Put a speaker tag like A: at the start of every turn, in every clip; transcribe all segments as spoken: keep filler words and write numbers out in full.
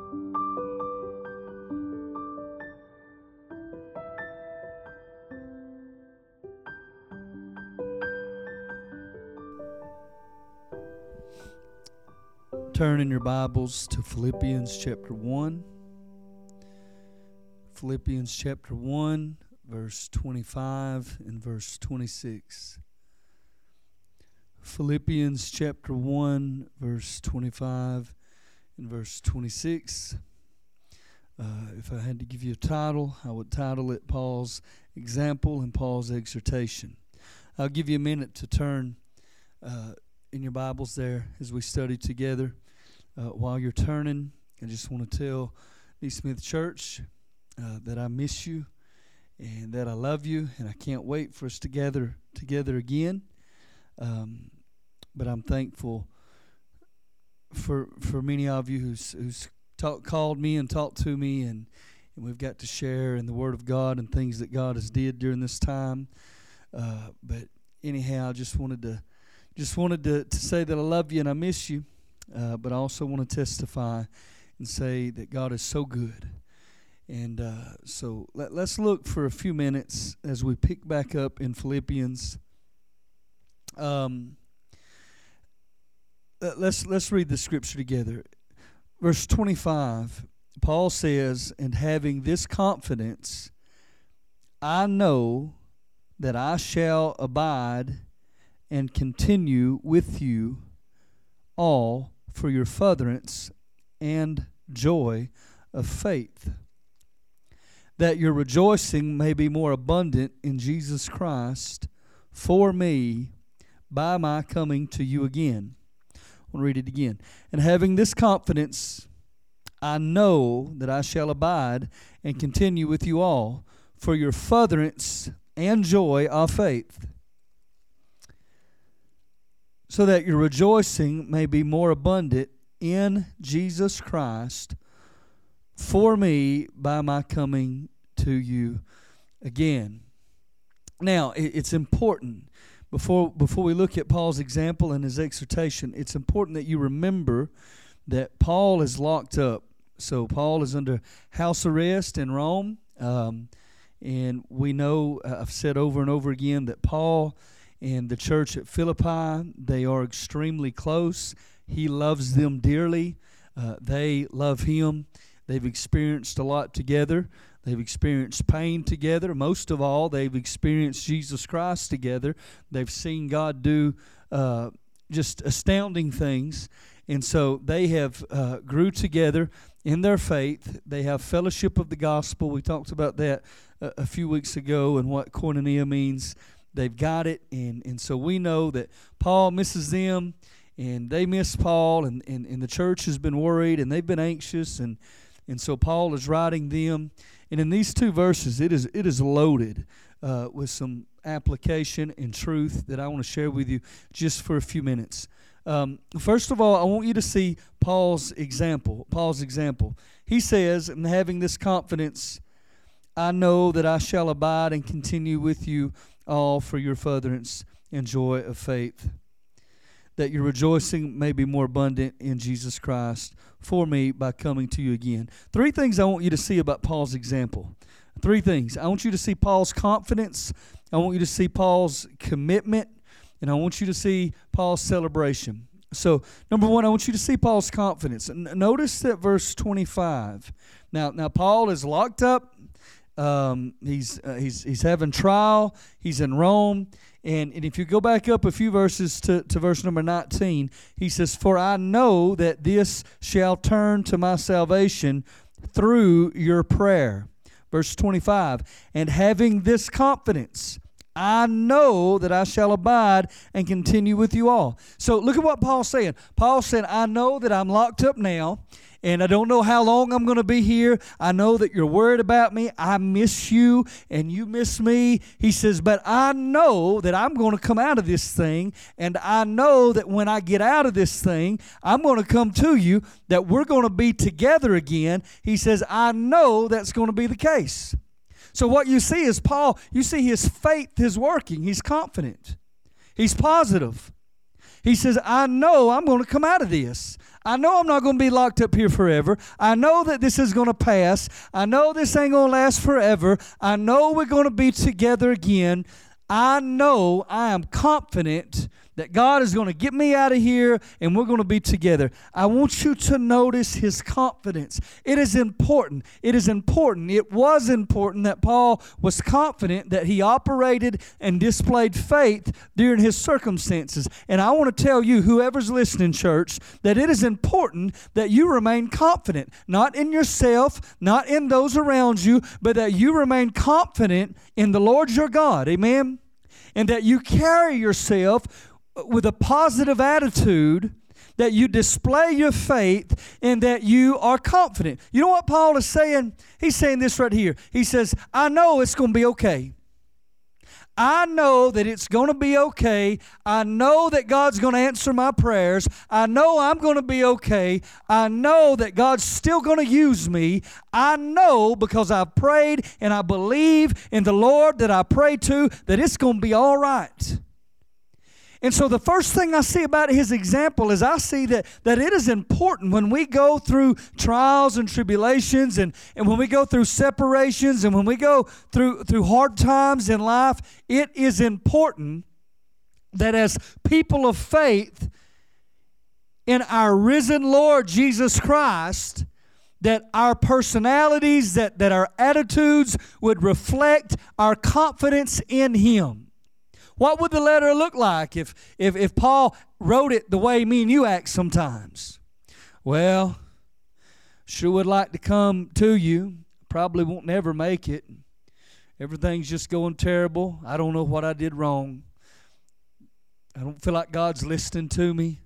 A: Turn in your Bibles to Philippians chapter one. Philippians chapter one, verse twenty-five and verse twenty-six. Philippians chapter one, verse twenty-five and verse twenty-six. Uh, if I had to give you a title, I would title it Paul's Example and Paul's Exhortation. I'll give you a minute to turn uh, in your Bibles there as we study together. Uh, while you're turning, I just want to tell Lee Smith Church uh, that I miss you and that I love you, and I can't wait for us to gather together again. Um, but I'm thankful for for many of you who's who's talk, called me and talked to me, and, and we've got to share in the Word of God and things that God has did during this time. Uh, but anyhow, I just wanted to just wanted to, to say that I love you and I miss you. Uh, but I also want to testify and say that God is so good. And uh, so let, let's look for a few minutes as we pick back up in Philippians. Um, let's let's read the scripture together. Verse twenty-five, Paul says, "And having this confidence, I know that I shall abide and continue with you all for your furtherance and joy of faith, that your rejoicing may be more abundant in Jesus Christ for me by my coming to you again." I want to read it again. "And having this confidence, I know that I shall abide and continue with you all for your furtherance and joy of faith, so that your rejoicing may be more abundant in Jesus Christ for me by my coming to you again." Now, it's important, before before we look at Paul's example and his exhortation, it's important that you remember that Paul is locked up. So Paul is under house arrest in Rome, um, and we know, I've said over and over again, that Paul and the church at Philippi, they are extremely close. He loves them dearly. Uh, they love him. They've experienced a lot together. They've experienced pain together. Most of all, they've experienced Jesus Christ together. They've seen God do uh, just astounding things. And so they have uh, grew together in their faith. They have fellowship of the gospel. We talked about that a, a few weeks ago and what koinonia means. They've got it, and, and so we know that Paul misses them, and they miss Paul, and, and, and the church has been worried, and they've been anxious, and, and so Paul is writing them. And in these two verses, it is it is loaded uh, with some application and truth that I want to share with you just for a few minutes. Um, first of all, I want you to see Paul's example. Paul's example. He says, "And having this confidence, I know that I shall abide and continue with you all for your furtherance and joy of faith, that your rejoicing may be more abundant in Jesus Christ for me by coming to you again." Three things I want you to see about Paul's example. Three things. I want you to see Paul's confidence. I want you to see Paul's commitment. And I want you to see Paul's celebration. So, number one, I want you to see Paul's confidence. N- notice that verse twenty-five. Now, now Paul is locked up. Um, he's uh, he's he's having trial. He's in Rome, and, and if you go back up a few verses to, to verse number nineteen, he says, "For I know that this shall turn to my salvation through your prayer." Verse twenty-five, "And having this confidence, I know that I shall abide and continue with you all." So look at what Paul's saying. Paul said, "I know that I'm locked up now, and I don't know how long I'm going to be here. I know that you're worried about me. I miss you, and you miss me." He says, "But I know that I'm going to come out of this thing, and I know that when I get out of this thing, I'm going to come to you, that we're going to be together again." He says, "I know that's going to be the case." So what you see is Paul, you see his faith is working. He's confident. He's positive. He says, "I know I'm going to come out of this. I know I'm not going to be locked up here forever. I know that this is going to pass. I know this ain't going to last forever. I know we're going to be together again. I know, I am confident that God is going to get me out of here and we're going to be together. I want you to notice his confidence. It is important. It is important. It was important that Paul was confident that he operated and displayed faith during his circumstances. And I want to tell you, whoever's listening, church, that it is important that you remain confident, not in yourself, not in those around you, but that you remain confident in the Lord your God. Amen? And that you carry yourself with a positive attitude, that you display your faith, and that you are confident. You know what Paul is saying? He's saying this right here. He says, I know it's going to be okay. I know that it's going to be okay. I know that God's going to answer my prayers. I know I'm going to be okay. I know that God's still going to use me. I know because I've prayed and I believe in the Lord that I pray to that it's going to be all right. And so the first thing I see about his example is I see that, that it is important when we go through trials and tribulations and, and when we go through separations and when we go through, through hard times in life, it is important that as people of faith in our risen Lord Jesus Christ, that our personalities, that, that our attitudes would reflect our confidence in him. What would the letter look like if, if, if Paul wrote it the way me and you act sometimes? Well, sure would like to come to you. Probably won't never make it. Everything's just going terrible. I don't know what I did wrong. I don't feel like God's listening to me.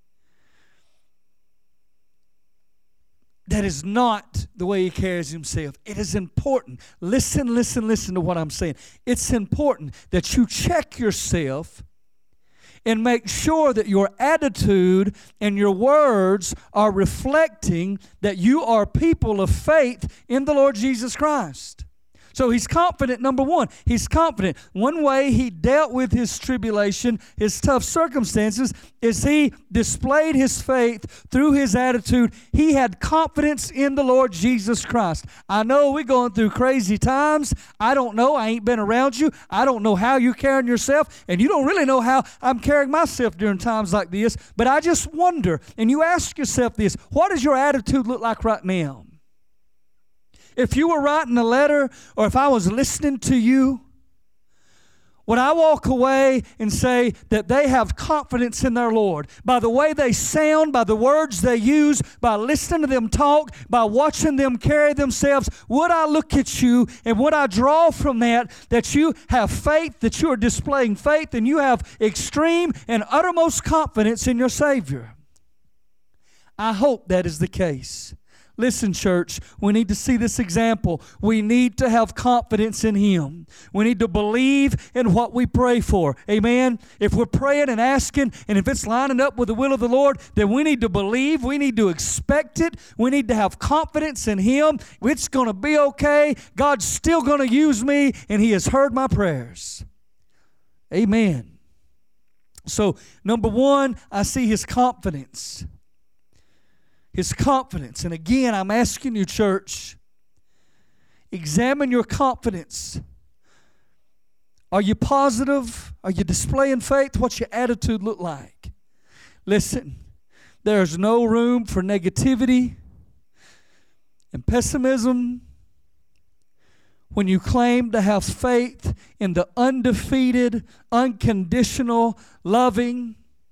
A: That is not the way he carries himself. It is important. Listen, listen, listen to what I'm saying. It's important that you check yourself and make sure that your attitude and your words are reflecting that you are people of faith in the Lord Jesus Christ. So he's confident, number one. He's confident. One way he dealt with his tribulation, his tough circumstances, is he displayed his faith through his attitude. He had confidence in the Lord Jesus Christ. I know we're going through crazy times. I don't know. I ain't been around you. I don't know how you're carrying yourself, and you don't really know how I'm carrying myself during times like this. But I just wonder, and you ask yourself this, what does your attitude look like right now? If you were writing a letter or if I was listening to you, would I walk away and say that they have confidence in their Lord? By the way they sound, by the words they use, by listening to them talk, by watching them carry themselves, would I look at you and would I draw from that that you have faith, that you are displaying faith, and you have extreme and uttermost confidence in your Savior? I hope that is the case. Listen, church, we need to see this example. We need to have confidence in him. We need to believe in what we pray for. Amen? If we're praying and asking, and if it's lining up with the will of the Lord, then we need to believe. We need to expect it. We need to have confidence in him. It's going to be okay. God's still going to use me, and he has heard my prayers. Amen. So, number one, I see his confidence. His confidence. And again, I'm asking you, church, examine your confidence. Are you positive? Are you displaying faith? What's your attitude look like? Listen, there's no room for negativity and pessimism when you claim to have faith in the undefeated, unconditional, loving,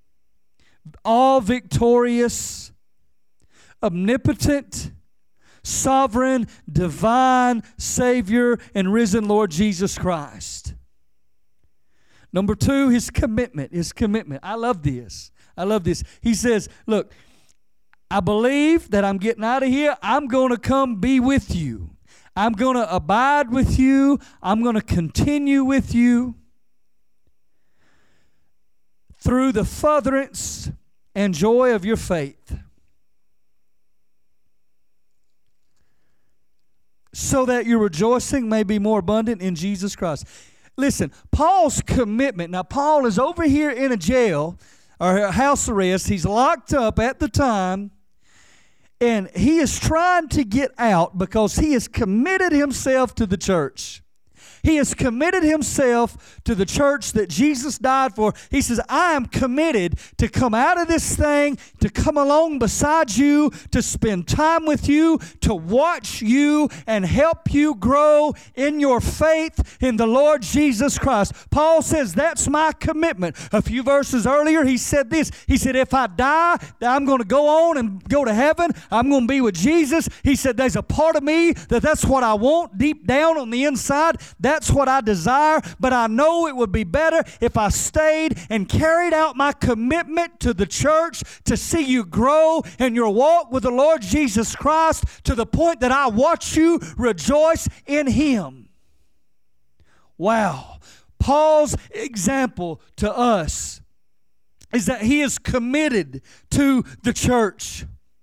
A: all-victorious, omnipotent, sovereign, divine Savior and risen Lord Jesus Christ. Number two, his commitment. His commitment. I love this. I love this. He says, look, I believe that I'm getting out of here. I'm going to come be with you. I'm going to abide with you. I'm going to continue with you through the furtherance and joy of your faith, so that your rejoicing may be more abundant in Jesus Christ. Listen, Paul's commitment. Now, Paul is over here in a jail or a house arrest. He's locked up at the time. And he is trying to get out because he has committed himself to the church. He has committed himself to the church that Jesus died for. He says, I am committed to come out of this thing, to come along beside you, to spend time with you, to watch you and help you grow in your faith in the Lord Jesus Christ. Paul says, that's my commitment. A few verses earlier, he said this. He said, if I die, I'm going to go on and go to heaven. I'm going to be with Jesus. He said, there's a part of me that that's what I want deep down on the inside. That's what I desire, but I know it would be better if I stayed and carried out my commitment to the church to see you grow in your walk with the Lord Jesus Christ to the point that I watch you rejoice in Him. Wow. Paul's example to us is that he is committed to the church.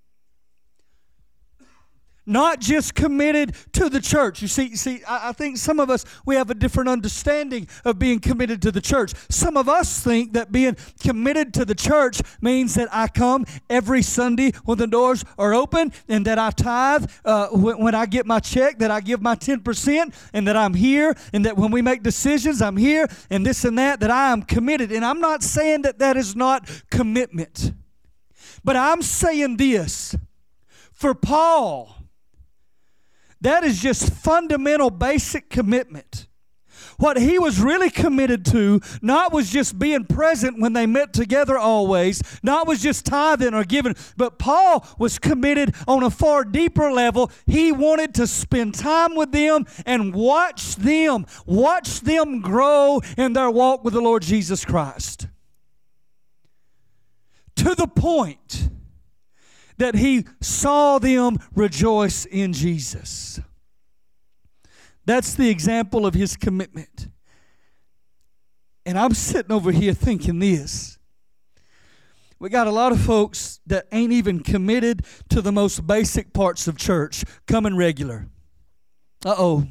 A: Not just committed to the church. You see, see, I, I think some of us, we have a different understanding of being committed to the church. Some of us think that being committed to the church means that I come every Sunday when the doors are open, and that I tithe uh, when, when I get my check, that I give my ten percent, and that I'm here, and that when we make decisions, I'm here, and this and that, that I am committed. And I'm not saying that that is not commitment. But I'm saying this. For Paul, that is just fundamental, basic commitment. What he was really committed to, not was just being present when they met together always, not was just tithing or giving, but Paul was committed on a far deeper level. He wanted to spend time with them and watch them, watch them grow in their walk with the Lord Jesus Christ. To the point that he saw them rejoice in Jesus. That's the example of his commitment. And I'm sitting over here thinking this. We got a lot of folks that ain't even committed to the most basic parts of church, coming regular. Uh-oh.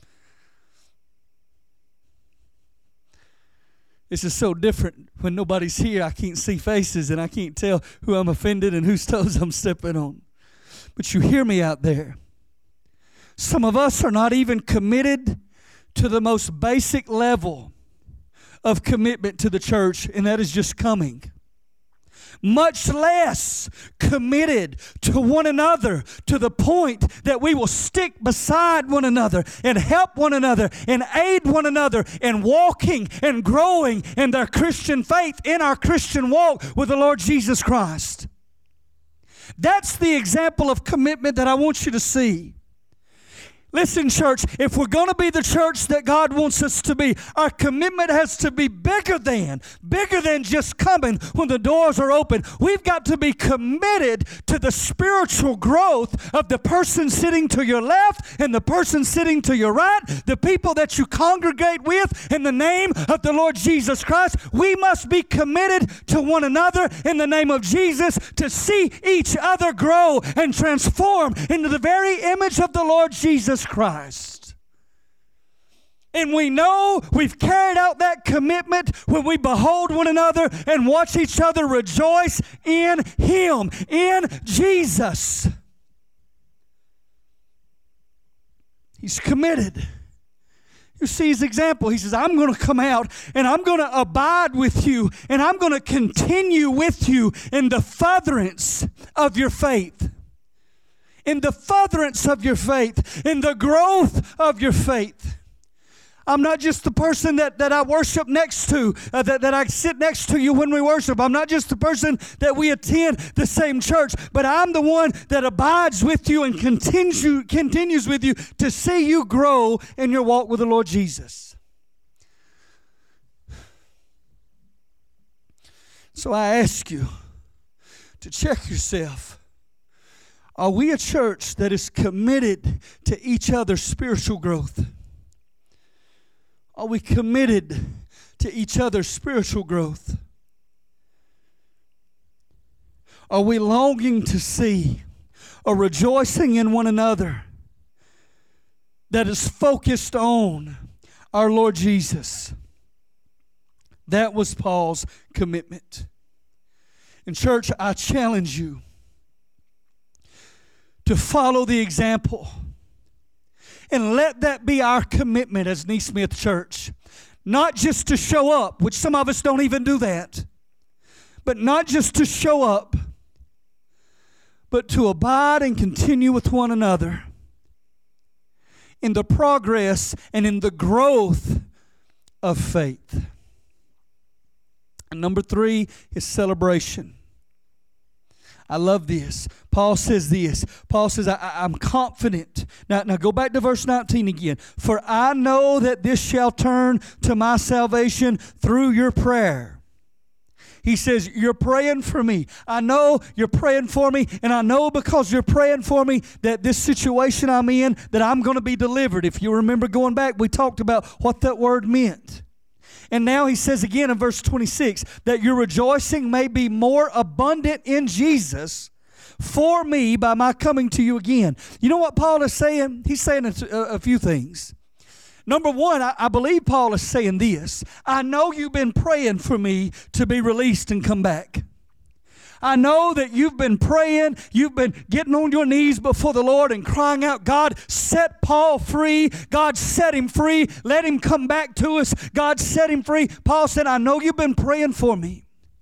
A: This is so different when nobody's here. I can't see faces and I can't tell who I'm offended and whose toes I'm stepping on. But you hear me out there. Some of us are not even committed to the most basic level of commitment to the church, and that is just coming. Much less committed to one another to the point that we will stick beside one another and help one another and aid one another in walking and growing in their Christian faith, in our Christian walk with the Lord Jesus Christ. That's the example of commitment that I want you to see. Listen, church, if we're going to be the church that God wants us to be, our commitment has to be bigger than, bigger than just coming when the doors are open. We've got to be committed to the spiritual growth of the person sitting to your left and the person sitting to your right, the people that you congregate with in the name of the Lord Jesus Christ. We must be committed to one another in the name of Jesus to see each other grow and transform into the very image of the Lord Jesus Christ. And we know we've carried out that commitment when we behold one another and watch each other rejoice in Him, in Jesus. He's committed. You see his example. He says, I'm going to come out and I'm going to abide with you and I'm going to continue with you in the furtherance of your faith. In the furtherance of your faith, in the growth of your faith. I'm not just the person that, that I worship next to, uh, that, that I sit next to you when we worship. I'm not just the person that we attend the same church, but I'm the one that abides with you and continue, continues with you to see you grow in your walk with the Lord Jesus. So I ask you to check yourself. Are we a church that is committed to each other's spiritual growth? Are we committed to each other's spiritual growth? Are we longing to see or rejoicing in one another that is focused on our Lord Jesus? That was Paul's commitment. And church, I challenge you to follow the example. And let that be our commitment as Neesmith Church. Not just to show up, which some of us don't even do that, but not just to show up, but to abide and continue with one another in the progress and in the growth of faith. And number three is celebration. I love this. Paul says this. Paul says, I, I'm confident. Now, now go back to verse nineteen again. For I know that this shall turn to my salvation through your prayer. He says, you're praying for me. I know you're praying for me, and I know because you're praying for me that this situation I'm in, that I'm going to be delivered. If you remember going back, we talked about what that word meant. And now he says again in verse twenty-six, that your rejoicing may be more abundant in Jesus for me by my coming to you again. You know what Paul is saying? He's saying a, a few things. Number one, I, I believe Paul is saying this. I know you've been praying for me to be released and come back. I know that you've been praying, you've been getting on your knees before the Lord and crying out, God, set Paul free. God, set him free. Let him come back to us. God, set him free. Paul said, I know you've been praying for me.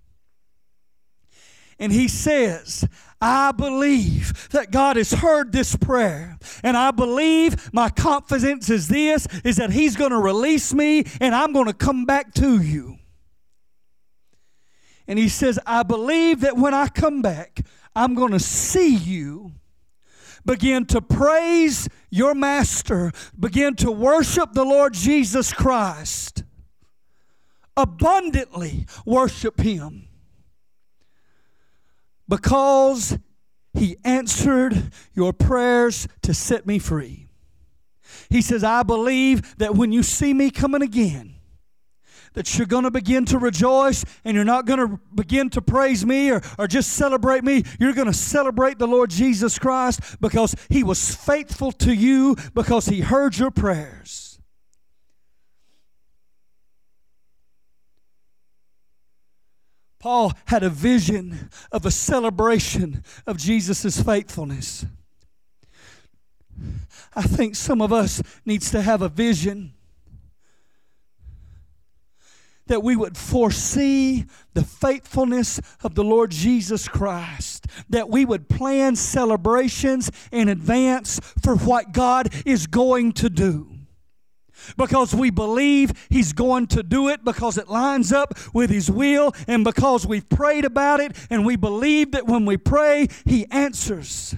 A: And he says, I believe that God has heard this prayer. And I believe my confidence is this, is that he's going to release me and I'm going to come back to you. And he says, I believe that when I come back, I'm going to see you begin to praise your master, begin to worship the Lord Jesus Christ, abundantly worship him, because he answered your prayers to set me free. He says, I believe that when you see me coming again, that you're going to begin to rejoice, and you're not going to begin to praise me or, or just celebrate me. You're going to celebrate the Lord Jesus Christ because he was faithful to you, because he heard your prayers. Paul had a vision of a celebration of Jesus' faithfulness. I think some of us needs to have a vision that we would foresee the faithfulness of the Lord Jesus Christ, that we would plan celebrations in advance for what God is going to do. Because we believe he's going to do it, because it lines up with his will, and because we've prayed about it, and we believe that when we pray, he answers.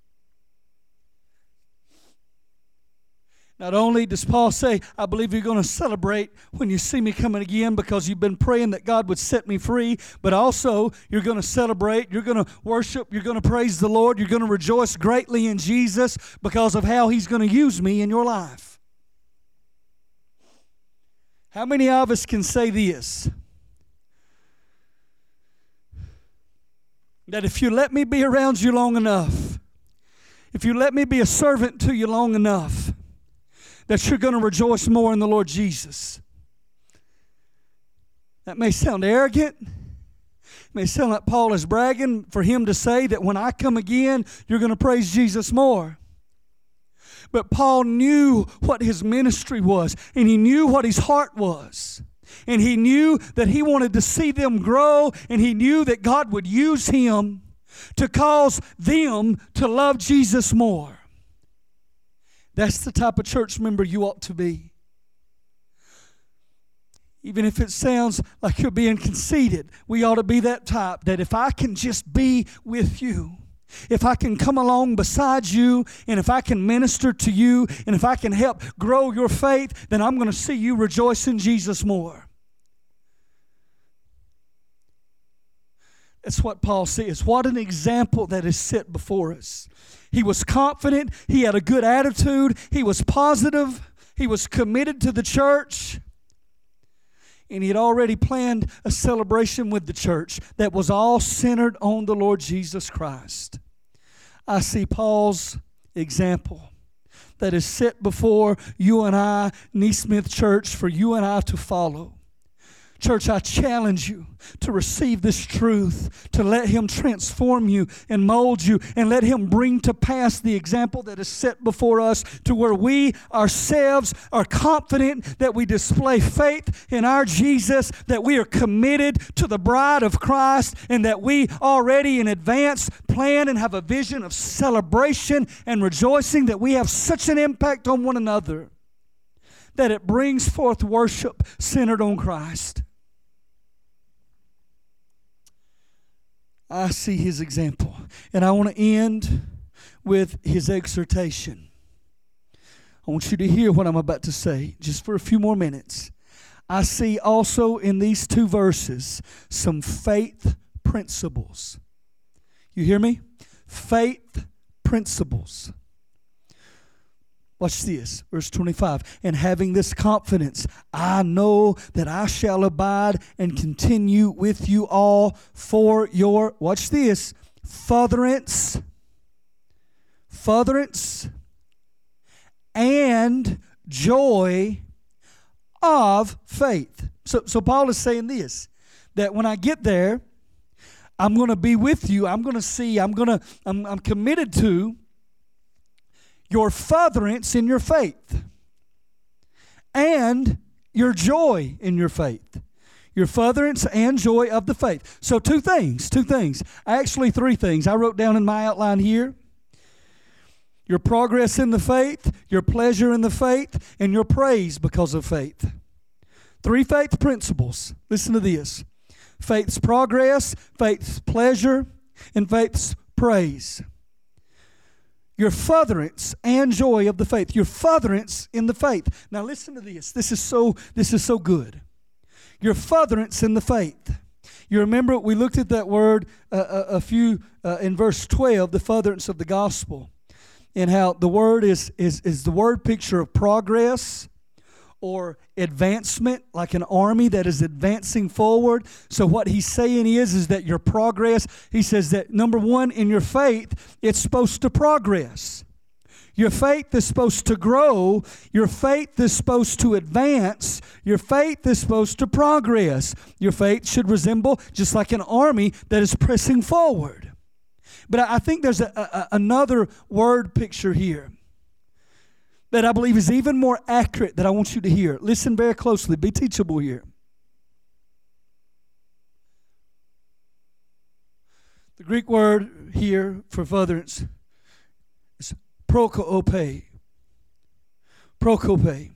A: Not only does Paul say, I believe you're going to celebrate when you see me coming again because you've been praying that God would set me free, but also you're going to celebrate, you're going to worship, you're going to praise the Lord, you're going to rejoice greatly in Jesus because of how he's going to use me in your life. How many of us can say this? That if you let me be around you long enough, if you let me be a servant to you long enough, that you're going to rejoice more in the Lord Jesus. That may sound arrogant. It may sound like Paul is bragging for him to say that when I come again, you're going to praise Jesus more. But Paul knew what his ministry was, and he knew what his heart was. And he knew that he wanted to see them grow, and he knew that God would use him to cause them to love Jesus more. That's the type of church member you ought to be. Even if it sounds like you're being conceited, we ought to be that type that if I can just be with you, if I can come along beside you, and if I can minister to you, and if I can help grow your faith, then I'm going to see you rejoice in Jesus more. That's what Paul says. What an example that is set before us. He was confident. He had a good attitude. He was positive. He was committed to the church. And he had already planned a celebration with the church that was all centered on the Lord Jesus Christ. I see Paul's example that is set before you and I, Neesmith Church, for you and I to follow. Church, I challenge you to receive this truth, to let Him transform you and mold you, and let Him bring to pass the example that is set before us, to where we ourselves are confident that we display faith in our Jesus, that we are committed to the bride of Christ, and that we already in advance plan and have a vision of celebration and rejoicing, that we have such an impact on one another that it brings forth worship centered on Christ. I see His example. And I want to end with His exhortation. I want you to hear what I'm about to say just for a few more minutes. I see also in these two verses some faith principles. You hear me? Faith principles. Watch this, verse twenty-five. And having this confidence, I know that I shall abide and continue with you all for your, watch this, furtherance, furtherance, and joy of faith. So, so Paul is saying this, that when I get there, I'm going to be with you. I'm going to see, I'm going to, I'm, I'm committed to your furtherance in your faith and your joy in your faith. Your furtherance and joy of the faith. So two things, two things. Actually three things. I wrote down in my outline here. Your progress in the faith, your pleasure in the faith, and your praise because of faith. Three faith principles. Listen to this. Faith's progress, faith's pleasure, and faith's praise. Your furtherance and joy of the faith. Your furtherance in the faith. Now listen to this. This is so, this is so good. Your furtherance in the faith. You remember we looked at that word uh, a, a few uh, in verse twelve, the furtherance of the gospel, and how the word is, is, is the word picture of progress or advancement, like an army that is advancing forward. So what he's saying is, is that your progress, he says that number one, in your faith, it's supposed to progress. Your faith is supposed to grow. Your faith is supposed to advance. Your faith is supposed to progress. Your faith should resemble just like an army that is pressing forward. But I think there's a, a, another word picture here that I believe is even more accurate that I want you to hear. Listen very closely. Be teachable here. The Greek word here for furtherance is prokope. Prokope.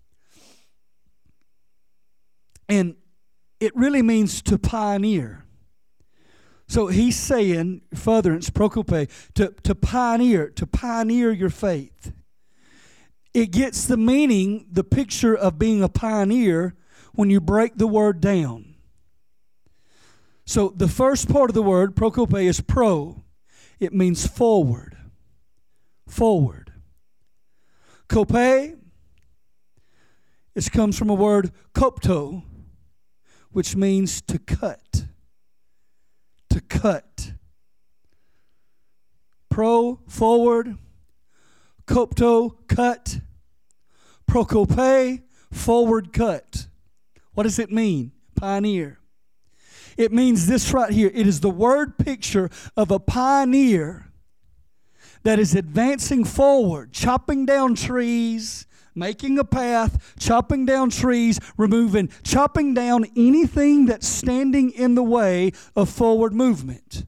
A: And it really means to pioneer. So he's saying, furtherance, prokope, to, to pioneer, to pioneer your faith. It gets the meaning, the picture of being a pioneer when you break the word down. So the first part of the word, prokope, is pro. It means forward. Forward. Kope, it comes from a word kopto, which means to cut. To cut. Pro, forward. Kopto, cut. Prokope, forward cut. What does it mean? Pioneer. It means this right here. It is the word picture of a pioneer that is advancing forward, chopping down trees, making a path, chopping down trees, removing, chopping down anything that's standing in the way of forward movement.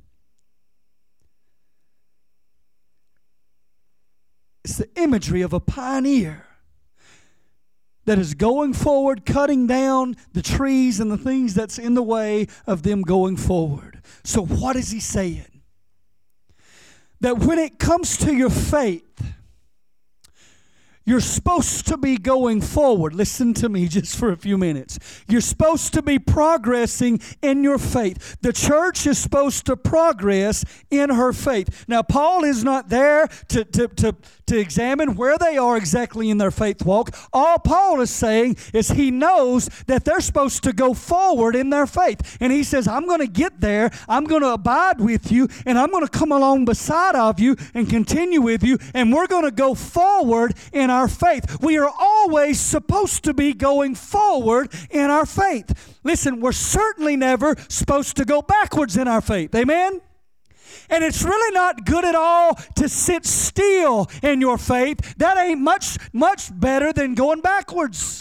A: It's the imagery of a pioneer that is going forward, cutting down the trees and the things that's in the way of them going forward. So what is he saying? That when it comes to your faith, you're supposed to be going forward. Listen to me just for a few minutes. You're supposed to be progressing in your faith. The church is supposed to progress in her faith. Now, Paul is not there to, to, to, to examine where they are exactly in their faith walk. All Paul is saying is he knows that they're supposed to go forward in their faith. And he says, I'm going to get there. I'm going to abide with you. And I'm going to come along beside of you and continue with you. And we're going to go forward in our our faith. We are always supposed to be going forward in our faith. Listen, we're certainly never supposed to go backwards in our faith. Amen? And it's really not good at all to sit still in your faith. That ain't much, much better than going backwards.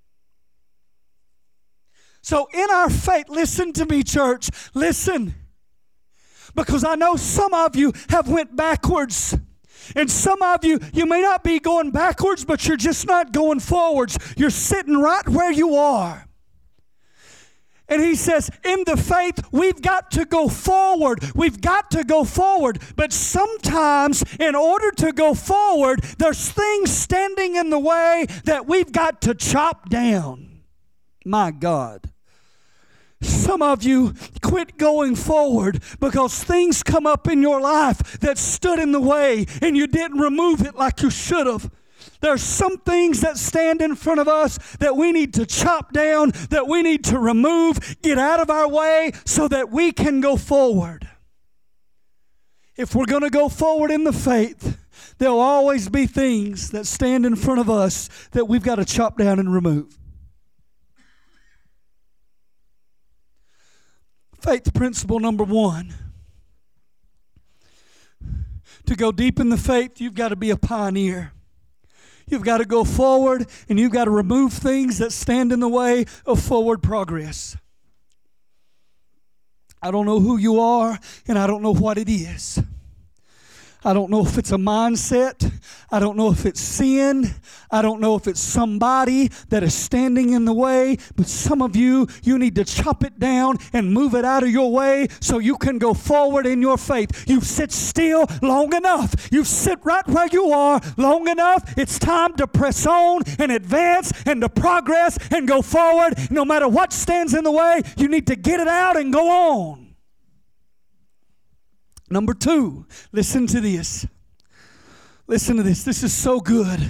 A: So in our faith, listen to me, church, listen. Because I know some of you have went backwards. And some of you, you may not be going backwards, but you're just not going forwards. You're sitting right where you are. And he says, in the faith, we've got to go forward. We've got to go forward. But sometimes, in order to go forward, there's things standing in the way that we've got to chop down. My God. Some of you quit going forward because things come up in your life that stood in the way and you didn't remove it like you should have. There's some things that stand in front of us that we need to chop down, that we need to remove, get out of our way so that we can go forward. If we're going to go forward in the faith, there'll always be things that stand in front of us that we've got to chop down and remove. Faith principle number one. To go deep in the faith, you've got to be a pioneer. You've got to go forward, and you've got to remove things that stand in the way of forward progress. I don't know who you are, and I don't know what it is. I don't know if it's a mindset. I don't know if it's sin. I don't know if it's somebody that is standing in the way. But some of you, you need to chop it down and move it out of your way so you can go forward in your faith. You sit still long enough. You sit right where you are long enough. It's time to press on and advance and to progress and go forward. No matter what stands in the way, you need to get it out and go on. Number two, listen to this. Listen to this. This is so good.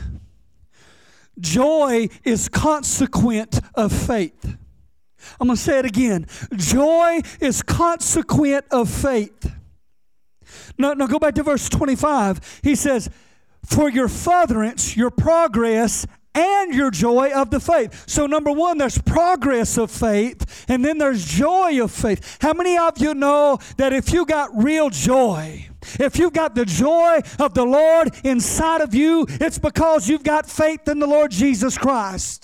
A: Joy is consequent of faith. I'm going to say it again. Joy is consequent of faith. Now, now go back to verse twenty-five. He says, for your furtherance, your progress, and your joy of the faith. So number one, there's progress of faith, and then there's joy of faith. How many of you know that if you got real joy, if you've got the joy of the Lord inside of you, it's because you've got faith in the Lord Jesus Christ?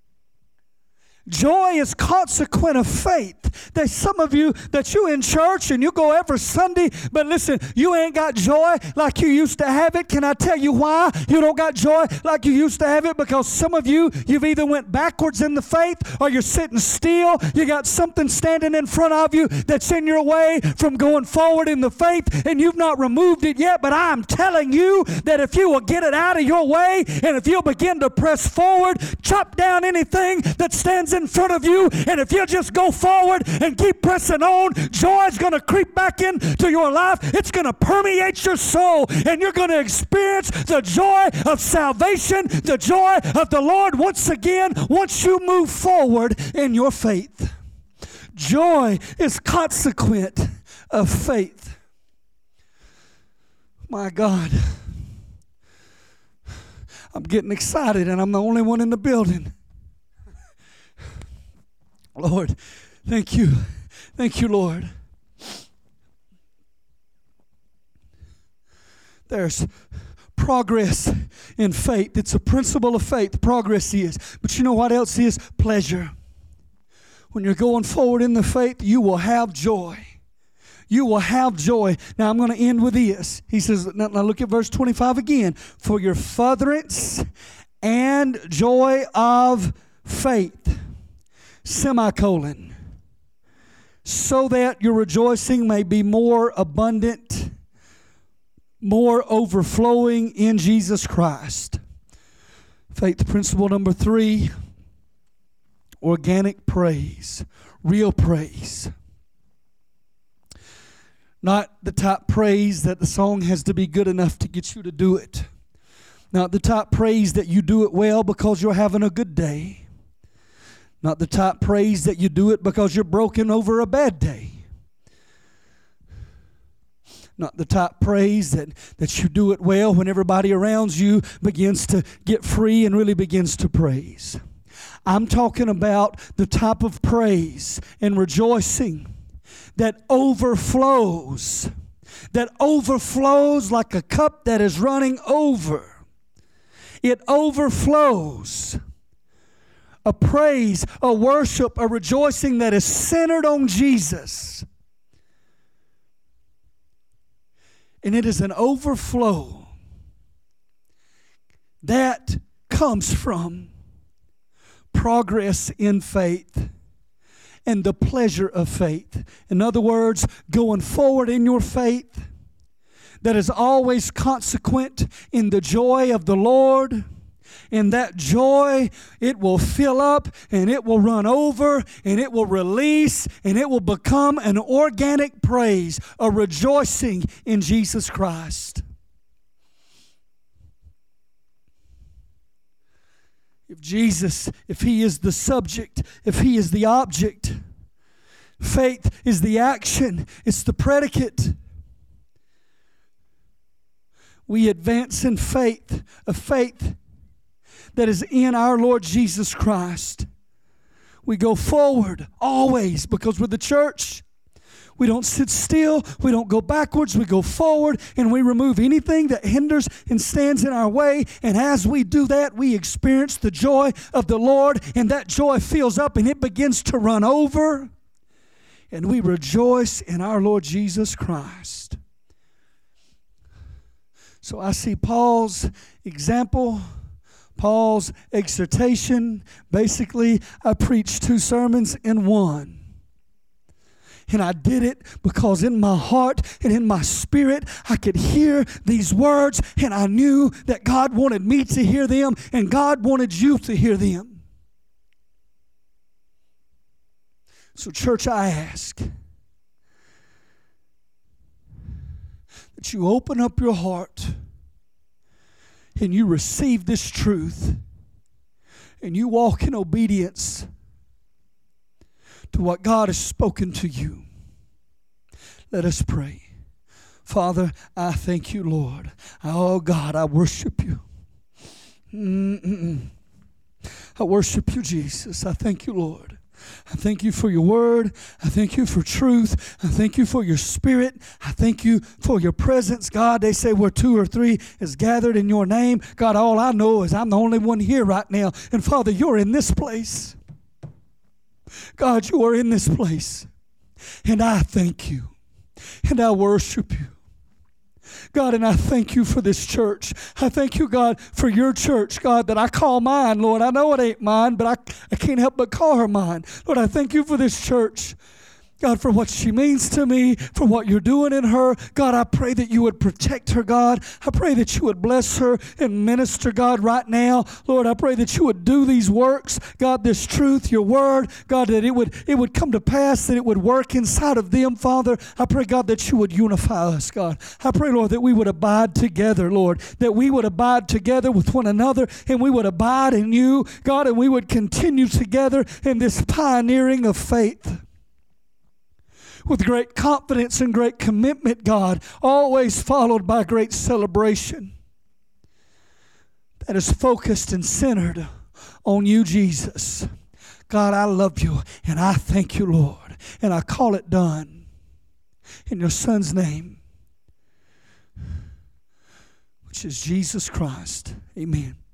A: Joy is consequent of faith. There's some of you that you in church and you go every Sunday, but listen, you ain't got joy like you used to have it. Can I tell you why you don't got joy like you used to have it? Because some of you, you've either went backwards in the faith or you're sitting still. You got something standing in front of you that's in your way from going forward in the faith, and you've not removed it yet. But I'm telling you that if you will get it out of your way, and if you'll begin to press forward, chop down anything that stands in in front of you, and if you just go forward and keep pressing on, joy is going to creep back into your life. It's going to permeate your soul, and you're going to experience the joy of salvation, the joy of the Lord once again, once you move forward in your faith. Joy is consequent of faith. My God, I'm getting excited, and I'm the only one in the building. Lord, thank you. Thank you, Lord. There's progress in faith. It's a principle of faith. Progress is. But you know what else is? Pleasure. When you're going forward in the faith, you will have joy. You will have joy. Now, I'm going to end with this. He says, now, now look at verse twenty-five again. For your furtherance and joy of faith. Semicolon, so that your rejoicing may be more abundant, more overflowing in Jesus Christ. Faith principle number three, organic praise, real praise. Not the type praise that the song has to be good enough to get you to do it. Not the type praise that you do it well because you're having a good day. Not the type praise that you do it because you're broken over a bad day. Not the type praise that, that you do it well when everybody around you begins to get free and really begins to praise. I'm talking about the type of praise and rejoicing that overflows, that overflows like a cup that is running over. It overflows. A praise, a worship, a rejoicing that is centered on Jesus. And it is an overflow that comes from progress in faith and the pleasure of faith. In other words, going forward in your faith that is always consequent in the joy of the Lord. And that joy, it will fill up and it will run over and it will release and it will become an organic praise, a rejoicing in Jesus Christ. If Jesus, if He is the subject, if He is the object, faith is the action, it's the predicate. We advance in faith, a faith that is in our Lord Jesus Christ. We go forward always because we're the church. We don't sit still. We don't go backwards. We go forward and we remove anything that hinders and stands in our way. And as we do that, we experience the joy of the Lord, and that joy fills up and it begins to run over. And we rejoice in our Lord Jesus Christ. So I see Paul's example, Paul's exhortation. Basically, I preached two sermons in one. And I did it because in my heart and in my spirit, I could hear these words, and I knew that God wanted me to hear them, and God wanted you to hear them. So, church, I ask that you open up your heart and you receive this truth and you walk in obedience to what God has spoken to you. Let us pray. Father, I thank you, Lord. Oh, God, I worship you. Mm-mm. I worship you, Jesus. I thank you, Lord. I thank you for your word. I thank you for truth. I thank you for your spirit. I thank you for your presence. God, they say where two or three is gathered in your name. God, all I know is I'm the only one here right now. And Father, you're in this place. God, you are in this place. And I thank you. And I worship you. God, and I thank you for this church. I thank you, God, for your church, God, that I call mine, Lord. I know it ain't mine, but I, I can't help but call her mine. Lord, I thank you for this church. God, for what she means to me, for what you're doing in her. God, I pray that you would protect her, God. I pray that you would bless her and minister, God, right now. Lord, I pray that you would do these works, God, this truth, your word, God, that it would, it would come to pass, that it would work inside of them, Father. I pray, God, that you would unify us, God. I pray, Lord, that we would abide together, Lord, that we would abide together with one another, and we would abide in you, God, and we would continue together in this pioneering of faith. With great confidence and great commitment, God, always followed by great celebration that is focused and centered on you, Jesus. God, I love you, and I thank you, Lord, and I call it done in your Son's name, which is Jesus Christ. Amen.